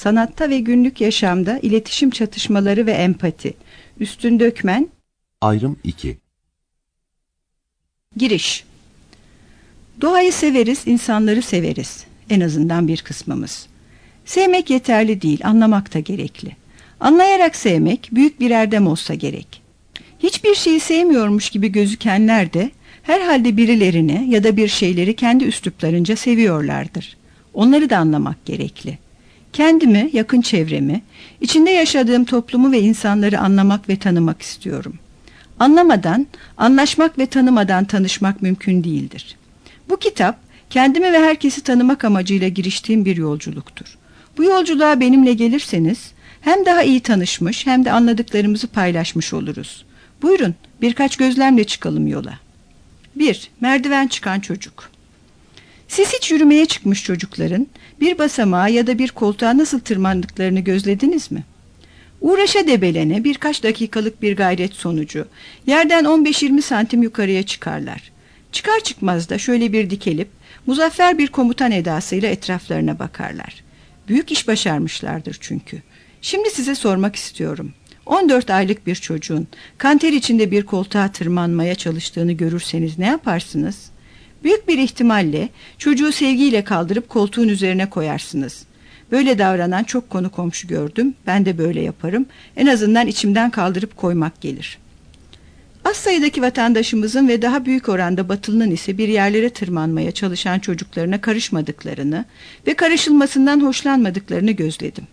sanatta ve günlük yaşamda iletişim çatışmaları ve empati. Üstün Dökmen. Ayrım 2. Giriş. Doğayı severiz, insanları severiz. En azından bir kısmımız. Sevmek yeterli değil, anlamak da gerekli. Anlayarak sevmek büyük bir erdem olsa gerek. Hiçbir şeyi sevmiyormuş gibi gözükenler de herhalde birilerini ya da bir şeyleri kendi üsluplarınca seviyorlardır. Onları da anlamak gerekli. Kendimi, yakın çevremi, içinde yaşadığım toplumu ve insanları anlamak ve tanımak istiyorum. Anlamadan, anlaşmak ve tanımadan tanışmak mümkün değildir. Bu kitap, kendimi ve herkesi tanımak amacıyla giriştiğim bir yolculuktur. Bu yolculuğa benimle gelirseniz, hem daha iyi tanışmış hem de anladıklarımızı paylaşmış oluruz. Buyurun, birkaç gözlemle çıkalım yola. 1. Merdiven çıkan çocuk. Siz hiç yürümeye çıkmış çocukların bir basamağa ya da bir koltuğa nasıl tırmandıklarını gözlediniz mi? Uğraşa debelene birkaç dakikalık bir gayret sonucu yerden 15-20 santim yukarıya çıkarlar. Çıkar çıkmaz da şöyle bir dikelip muzaffer bir komutan edasıyla etraflarına bakarlar. Büyük iş başarmışlardır çünkü. Şimdi size sormak istiyorum. 14 aylık bir çocuğun kanter içinde bir koltuğa tırmanmaya çalıştığını görürseniz ne yaparsınız? Büyük bir ihtimalle çocuğu sevgiyle kaldırıp koltuğun üzerine koyarsınız. Böyle davranan çok konu komşu gördüm. Ben de böyle yaparım. En azından içimden kaldırıp koymak gelir. Az sayıdaki vatandaşımızın ve daha büyük oranda Batılı'nın ise bir yerlere tırmanmaya çalışan çocuklarına karışmadıklarını ve karışılmasından hoşlanmadıklarını gözledim.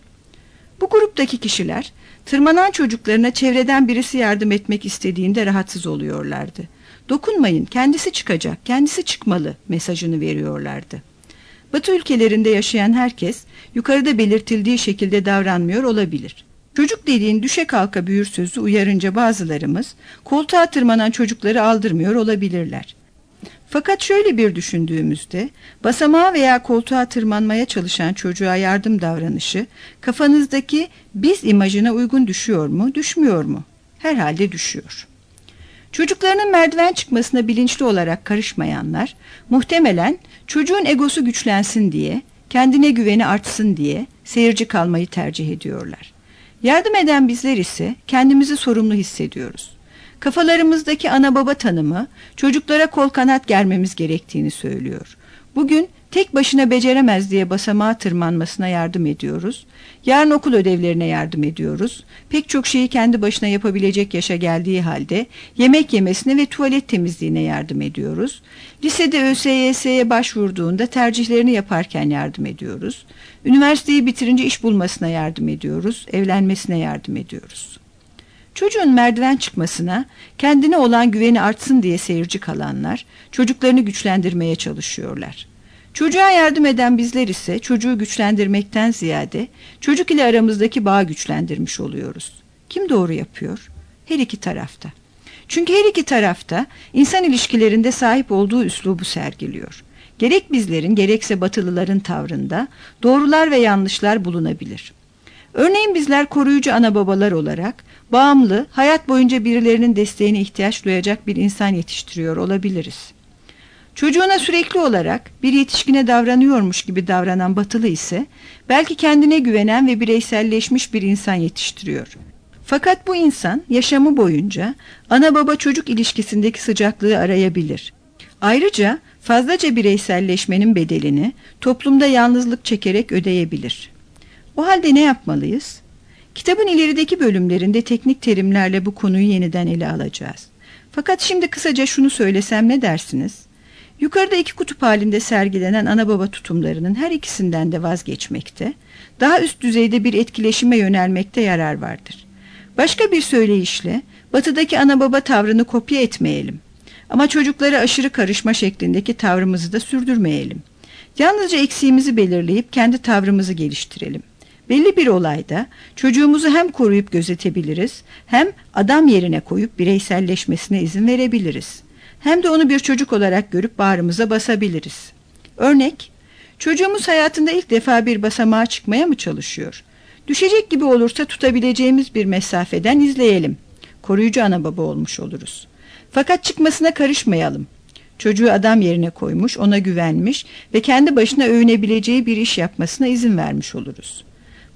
Bu gruptaki kişiler tırmanan çocuklarına çevreden birisi yardım etmek istediğinde rahatsız oluyorlardı. Dokunmayın, kendisi çıkacak, kendisi çıkmalı mesajını veriyorlardı. Batı ülkelerinde yaşayan herkes yukarıda belirtildiği şekilde davranmıyor olabilir. Çocuk dediğin düşe kalka büyür sözü uyarınca bazılarımız koltuğa tırmanan çocukları aldırmıyor olabilirler. Fakat şöyle bir düşündüğümüzde basamağa veya koltuğa tırmanmaya çalışan çocuğa yardım davranışı kafanızdaki biz imajına uygun düşüyor mu, düşmüyor mu? Herhalde düşüyor. Çocuklarının merdiven çıkmasına bilinçli olarak karışmayanlar muhtemelen çocuğun egosu güçlensin diye, kendine güveni artsın diye seyirci kalmayı tercih ediyorlar. Yardım eden bizler ise kendimizi sorumlu hissediyoruz. Kafalarımızdaki ana baba tanımı çocuklara kol kanat germemiz gerektiğini söylüyor. Bugün tek başına beceremez diye basamağa tırmanmasına yardım ediyoruz. Yarın okul ödevlerine yardım ediyoruz. Pek çok şeyi kendi başına yapabilecek yaşa geldiği halde yemek yemesine ve tuvalet temizliğine yardım ediyoruz. Lisede ÖSYS'ye başvurduğunda tercihlerini yaparken yardım ediyoruz. Üniversiteyi bitirince iş bulmasına yardım ediyoruz. Evlenmesine yardım ediyoruz. Çocuğun merdiven çıkmasına kendine olan güveni artsın diye seyirci kalanlar çocuklarını güçlendirmeye çalışıyorlar. Çocuğa yardım eden bizler ise çocuğu güçlendirmekten ziyade çocuk ile aramızdaki bağı güçlendirmiş oluyoruz. Kim doğru yapıyor? Her iki tarafta. Çünkü her iki tarafta insan ilişkilerinde sahip olduğu üslubu sergiliyor. Gerek bizlerin gerekse Batılıların tavrında doğrular ve yanlışlar bulunabilir. Örneğin bizler koruyucu ana babalar olarak bağımlı, hayat boyunca birilerinin desteğine ihtiyaç duyacak bir insan yetiştiriyor olabiliriz. Çocuğuna sürekli olarak bir yetişkine davranıyormuş gibi davranan Batılı ise belki kendine güvenen ve bireyselleşmiş bir insan yetiştiriyor. Fakat bu insan yaşamı boyunca ana baba çocuk ilişkisindeki sıcaklığı arayabilir. Ayrıca fazlaca bireyselleşmenin bedelini toplumda yalnızlık çekerek ödeyebilir. O halde ne yapmalıyız? Kitabın ilerideki bölümlerinde teknik terimlerle bu konuyu yeniden ele alacağız. Fakat şimdi kısaca şunu söylesem ne dersiniz? Yukarıda iki kutup halinde sergilenen ana baba tutumlarının her ikisinden de vazgeçmekte, daha üst düzeyde bir etkileşime yönelmekte yarar vardır. Başka bir söyleyişle, batıdaki ana baba tavrını kopya etmeyelim. Ama çocuklara aşırı karışma şeklindeki tavrımızı da sürdürmeyelim. Yalnızca eksiğimizi belirleyip kendi tavrımızı geliştirelim. Belli bir olayda çocuğumuzu hem koruyup gözetebiliriz, hem adam yerine koyup bireyselleşmesine izin verebiliriz. Hem de onu bir çocuk olarak görüp bağrımıza basabiliriz. Örnek, çocuğumuz hayatında ilk defa bir basamağa çıkmaya mı çalışıyor? Düşecek gibi olursa tutabileceğimiz bir mesafeden izleyelim. Koruyucu ana baba olmuş oluruz. Fakat çıkmasına karışmayalım. Çocuğu adam yerine koymuş, ona güvenmiş ve kendi başına övünebileceği bir iş yapmasına izin vermiş oluruz.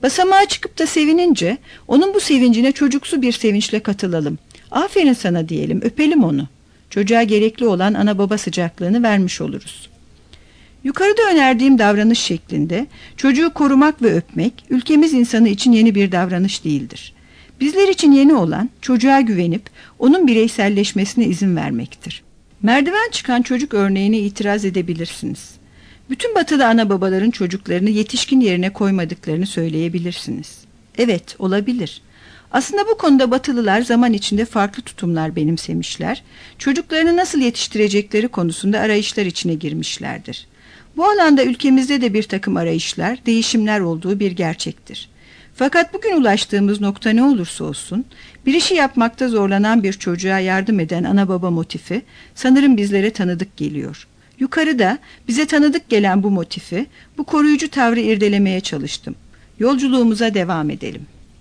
Basamağa çıkıp da sevinince onun bu sevincine çocuksu bir sevinçle katılalım. Aferin sana diyelim, öpelim onu. Çocuğa gerekli olan ana baba sıcaklığını vermiş oluruz. Yukarıda önerdiğim davranış şeklinde çocuğu korumak ve öpmek ülkemiz insanı için yeni bir davranış değildir. Bizler için yeni olan çocuğa güvenip onun bireyselleşmesine izin vermektir. Merdiven çıkan çocuk örneğine itiraz edebilirsiniz. Bütün batılı ana babaların çocuklarını yetişkin yerine koymadıklarını söyleyebilirsiniz. Evet, olabilir. Aslında bu konuda batılılar zaman içinde farklı tutumlar benimsemişler, çocuklarını nasıl yetiştirecekleri konusunda arayışlar içine girmişlerdir. Bu alanda ülkemizde de bir takım arayışlar, değişimler olduğu bir gerçektir. Fakat bugün ulaştığımız nokta ne olursa olsun, bir işi yapmakta zorlanan bir çocuğa yardım eden ana baba motifi sanırım bizlere tanıdık geliyor. Yukarıda bize tanıdık gelen bu motifi, bu koruyucu tavrı irdelemeye çalıştım. Yolculuğumuza devam edelim.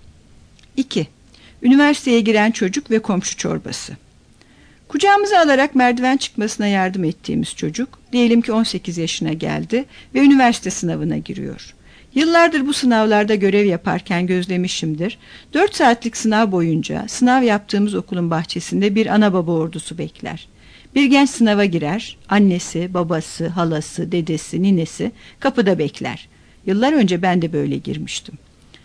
2. Üniversiteye giren çocuk ve komşu çorbası. Kucağımıza alarak merdiven çıkmasına yardım ettiğimiz çocuk, diyelim ki 18 yaşına geldi ve üniversite sınavına giriyor. Yıllardır bu sınavlarda görev yaparken gözlemişimdir. 4 saatlik sınav boyunca sınav yaptığımız okulun bahçesinde bir ana baba ordusu bekler. Bir genç sınava girer, annesi, babası, halası, dedesi, ninesi kapıda bekler. Yıllar önce ben de böyle girmiştim.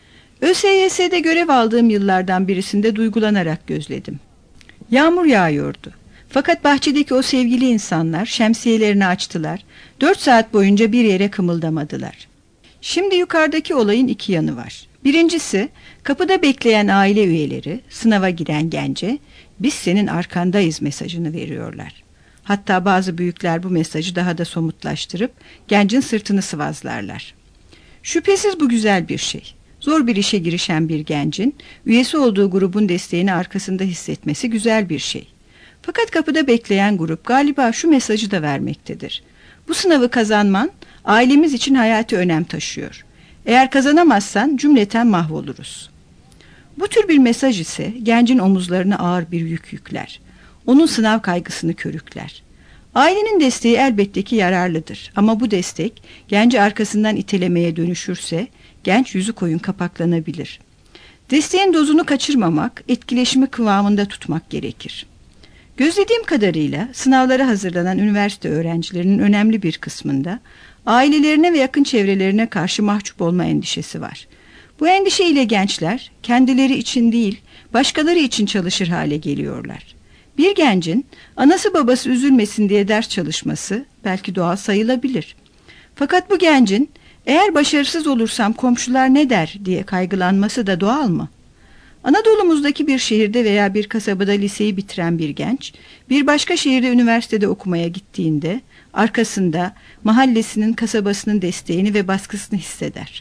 ÖSYS'de görev aldığım yıllardan birisinde duygulanarak gözledim. Yağmur yağıyordu. Fakat bahçedeki o sevgili insanlar şemsiyelerini açtılar. 4 saat boyunca bir yere kımıldamadılar. Şimdi yukarıdaki olayın 2 yanı var. Birincisi, kapıda bekleyen aile üyeleri sınava giren gence "Biz senin arkandayız" mesajını veriyorlar. Hatta bazı büyükler bu mesajı daha da somutlaştırıp gencin sırtını sıvazlarlar. Şüphesiz bu güzel bir şey. Zor bir işe girişen bir gencin üyesi olduğu grubun desteğini arkasında hissetmesi güzel bir şey. Fakat kapıda bekleyen grup galiba şu mesajı da vermektedir. Bu sınavı kazanman ailemiz için hayati önem taşıyor. Eğer kazanamazsan cümleten mahvoluruz. Bu tür bir mesaj ise gencin omuzlarına ağır bir yük yükler. Onun sınav kaygısını körükler. Ailenin desteği elbette ki yararlıdır ama bu destek genci arkasından itelemeye dönüşürse genç yüzü koyun kapaklanabilir. Desteğin dozunu kaçırmamak, etkileşimi kıvamında tutmak gerekir. Gözlediğim kadarıyla sınavlara hazırlanan üniversite öğrencilerinin önemli bir kısmında ailelerine ve yakın çevrelerine karşı mahcup olma endişesi var. Bu endişeyle gençler kendileri için değil, başkaları için çalışır hale geliyorlar. Bir gencin anası babası üzülmesin diye ders çalışması belki doğal sayılabilir. Fakat bu gencin eğer başarısız olursam komşular ne der diye kaygılanması da doğal mı? Anadolu'muzdaki bir şehirde veya bir kasabada liseyi bitiren bir genç, bir başka şehirde üniversitede okumaya gittiğinde arkasında mahallesinin, kasabasının desteğini ve baskısını hisseder.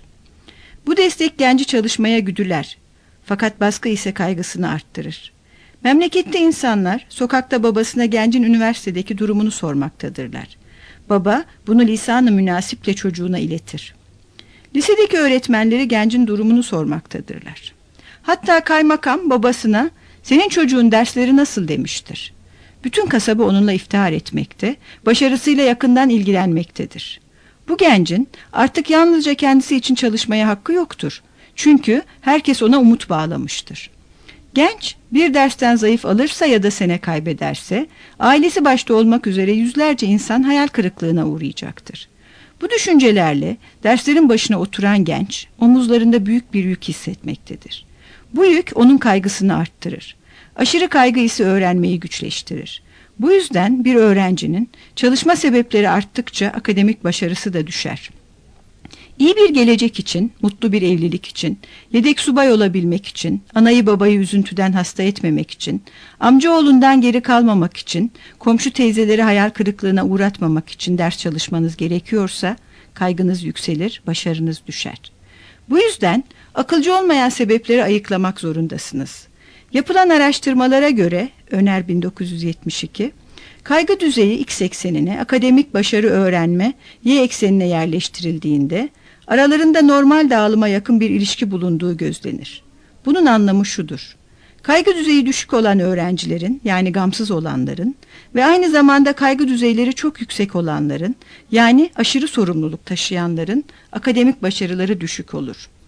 Bu destek genci çalışmaya güdüler. Fakat baskı ise kaygısını arttırır. Memlekette insanlar sokakta babasına gencin üniversitedeki durumunu sormaktadırlar. Baba bunu lisan-ı münasiple çocuğuna iletir. Lisedeki öğretmenleri gencin durumunu sormaktadırlar. Hatta kaymakam babasına "Senin çocuğun dersleri nasıl?" demiştir. Bütün kasaba onunla iftihar etmekte, başarısıyla yakından ilgilenmektedir. Bu gencin artık yalnızca kendisi için çalışmaya hakkı yoktur. Çünkü herkes ona umut bağlamıştır. Genç bir dersten zayıf alırsa ya da sene kaybederse, ailesi başta olmak üzere yüzlerce insan hayal kırıklığına uğrayacaktır. Bu düşüncelerle derslerin başına oturan genç, omuzlarında büyük bir yük hissetmektedir. Bu yük onun kaygısını arttırır. Aşırı kaygı ise öğrenmeyi güçleştirir. Bu yüzden bir öğrencinin çalışma sebepleri arttıkça akademik başarısı da düşer. İyi bir gelecek için, mutlu bir evlilik için, yedek subay olabilmek için, anayı babayı üzüntüden hasta etmemek için, amcaoğlundan geri kalmamak için, komşu teyzeleri hayal kırıklığına uğratmamak için ders çalışmanız gerekiyorsa, kaygınız yükselir, başarınız düşer. Bu yüzden akılcı olmayan sebepleri ayıklamak zorundasınız. Yapılan araştırmalara göre, Öner 1972, kaygı düzeyi X eksenine, akademik başarı öğrenme Y eksenine yerleştirildiğinde, aralarında normal dağılıma yakın bir ilişki bulunduğu gözlenir. Bunun anlamı şudur: kaygı düzeyi düşük olan öğrencilerin, yani gamsız olanların ve aynı zamanda kaygı düzeyleri çok yüksek olanların, yani aşırı sorumluluk taşıyanların akademik başarıları düşük olur.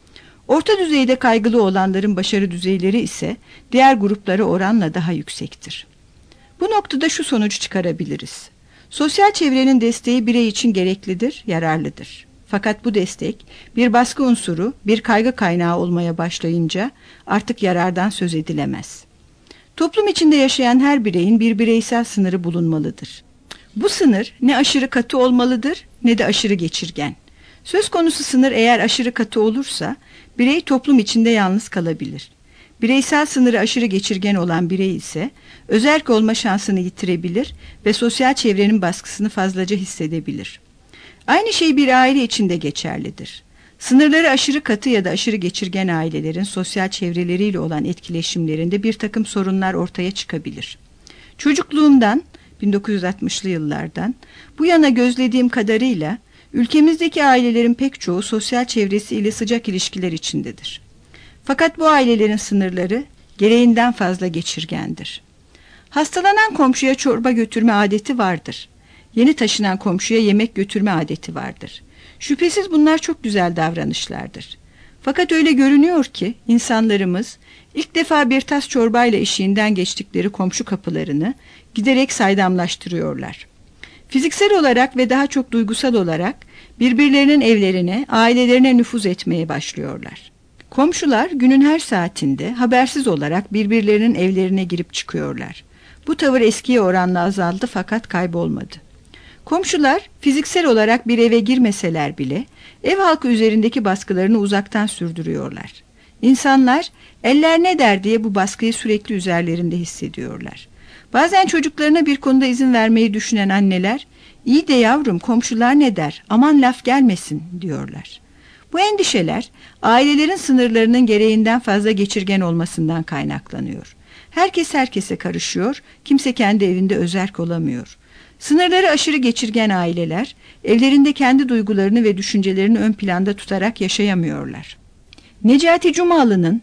Orta düzeyde kaygılı olanların başarı düzeyleri ise diğer gruplara oranla daha yüksektir. Bu noktada şu sonucu çıkarabiliriz. Sosyal çevrenin desteği birey için gereklidir, yararlıdır. Fakat bu destek bir baskı unsuru, bir kaygı kaynağı olmaya başlayınca artık yarardan söz edilemez. Toplum içinde yaşayan her bireyin bir bireysel sınırı bulunmalıdır. Bu sınır ne aşırı katı olmalıdır ne de aşırı geçirgen. Söz konusu sınır eğer aşırı katı olursa birey toplum içinde yalnız kalabilir. Bireysel sınırı aşırı geçirgen olan birey ise özerk olma şansını yitirebilir ve sosyal çevrenin baskısını fazlaca hissedebilir. Aynı şey bir aile içinde geçerlidir. Sınırları aşırı katı ya da aşırı geçirgen ailelerin sosyal çevreleriyle olan etkileşimlerinde bir takım sorunlar ortaya çıkabilir. Çocukluğumdan, 1960'lı yıllardan bu yana gözlediğim kadarıyla ülkemizdeki ailelerin pek çoğu sosyal çevresiyle sıcak ilişkiler içindedir. Fakat bu ailelerin sınırları gereğinden fazla geçirgendir. Hastalanan komşuya çorba götürme adeti vardır. Yeni taşınan komşuya yemek götürme adeti vardır. Şüphesiz bunlar çok güzel davranışlardır. Fakat öyle görünüyor ki insanlarımız ilk defa bir tas çorbayla eşiğinden geçtikleri komşu kapılarını giderek saydamlaştırıyorlar. Fiziksel olarak ve daha çok duygusal olarak birbirlerinin evlerine, ailelerine nüfuz etmeye başlıyorlar. Komşular günün her saatinde habersiz olarak birbirlerinin evlerine girip çıkıyorlar. Bu tavır eskiye oranla azaldı fakat kaybolmadı. Komşular fiziksel olarak bir eve girmeseler bile ev halkı üzerindeki baskılarını uzaktan sürdürüyorlar. İnsanlar eller ne der diye bu baskıyı sürekli üzerlerinde hissediyorlar. Bazen çocuklarına bir konuda izin vermeyi düşünen anneler, "İyi de yavrum, komşular ne der, aman laf gelmesin" diyorlar. Bu endişeler ailelerin sınırlarının gereğinden fazla geçirgen olmasından kaynaklanıyor. Herkes herkese karışıyor, kimse kendi evinde özerk olamıyor. Sınırları aşırı geçirgen aileler evlerinde kendi duygularını ve düşüncelerini ön planda tutarak yaşayamıyorlar. Necati Cumalı'nın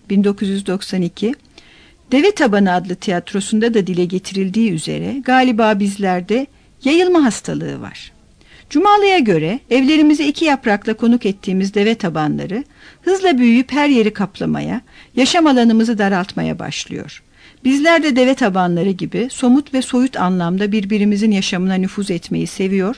1992 Deve Tabanı adlı tiyatrosunda da dile getirildiği üzere galiba bizlerde yayılma hastalığı var. Cumalı'ya göre evlerimize 2 yaprakla konuk ettiğimiz deve tabanları hızla büyüyüp her yeri kaplamaya, yaşam alanımızı daraltmaya başlıyor. Bizler de deve tabanları gibi somut ve soyut anlamda birbirimizin yaşamına nüfuz etmeyi seviyor,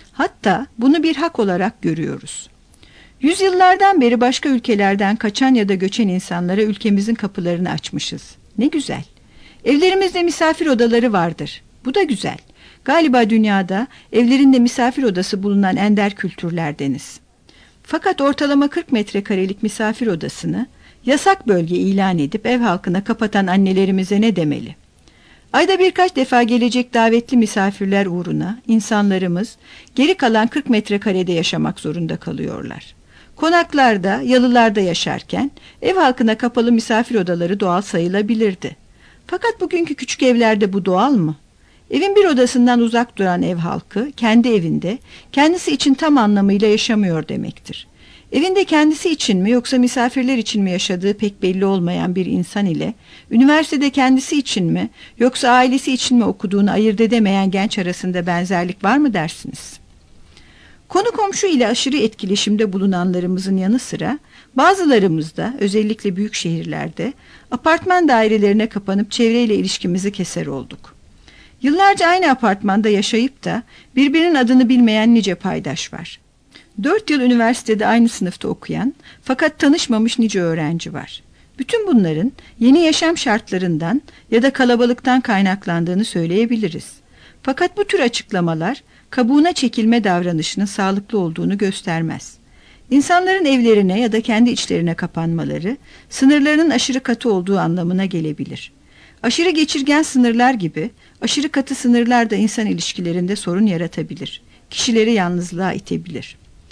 hatta bunu bir hak olarak görüyoruz. Yüzyıllardan beri başka ülkelerden kaçan ya da göçen insanlara ülkemizin kapılarını açmışız. Ne güzel. Evlerimizde misafir odaları vardır. Bu da güzel. Galiba dünyada evlerinde misafir odası bulunan ender kültürlerdeniz. Fakat ortalama 40 metrekarelik misafir odasını yasak bölge ilan edip ev halkına kapatan annelerimize ne demeli? Ayda birkaç defa gelecek davetli misafirler uğruna insanlarımız geri kalan 40 metrekarede yaşamak zorunda kalıyorlar. Konaklarda, yalılarda yaşarken ev halkına kapalı misafir odaları doğal sayılabilirdi. Fakat bugünkü küçük evlerde bu doğal mı? Evin bir odasından uzak duran ev halkı kendi evinde kendisi için tam anlamıyla yaşamıyor demektir. Evinde kendisi için mi yoksa misafirler için mi yaşadığı pek belli olmayan bir insan ile üniversitede kendisi için mi yoksa ailesi için mi okuduğunu ayırt edemeyen genç arasında benzerlik var mı dersiniz? Konu komşu ile aşırı etkileşimde bulunanlarımızın yanı sıra bazılarımız da özellikle büyük şehirlerde apartman dairelerine kapanıp çevreyle ilişkimizi keser olduk. Yıllarca aynı apartmanda yaşayıp da birbirinin adını bilmeyen nice paydaş var. 4 yıl üniversitede aynı sınıfta okuyan fakat tanışmamış nice öğrenci var. Bütün bunların yeni yaşam şartlarından ya da kalabalıktan kaynaklandığını söyleyebiliriz. Fakat bu tür açıklamalar kabuğuna çekilme davranışının sağlıklı olduğunu göstermez. İnsanların evlerine ya da kendi içlerine kapanmaları sınırlarının aşırı katı olduğu anlamına gelebilir. Aşırı geçirgen sınırlar gibi aşırı katı sınırlar da insan ilişkilerinde sorun yaratabilir. Kişileri yalnızlığa itebilir.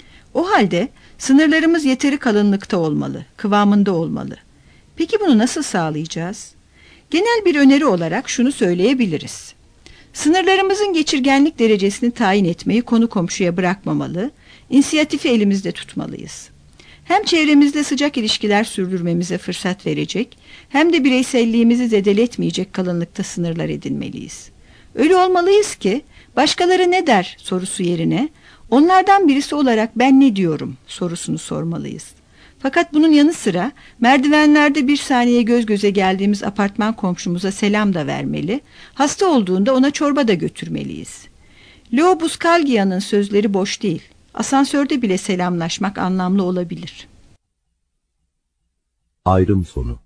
O halde sınırlarımız yeteri kalınlıkta olmalı, kıvamında olmalı. Peki bunu nasıl sağlayacağız? Genel bir öneri olarak şunu söyleyebiliriz. Sınırlarımızın geçirgenlik derecesini tayin etmeyi konu komşuya bırakmamalı, inisiyatifi elimizde tutmalıyız. Hem çevremizle sıcak ilişkiler sürdürmemize fırsat verecek, hem de bireyselliğimizi zedeletmeyecek kalınlıkta sınırlar edinmeliyiz. Öyle olmalıyız ki, başkaları ne der sorusu yerine, onlardan birisi olarak ben ne diyorum sorusunu sormalıyız. Fakat bunun yanı sıra merdivenlerde bir saniye göz göze geldiğimiz apartman komşumuza selam da vermeli, hasta olduğunda ona çorba da götürmeliyiz. Leo Buscaglia'nın sözleri boş değil. Asansörde bile selamlaşmak anlamlı olabilir. Ayrım sonu.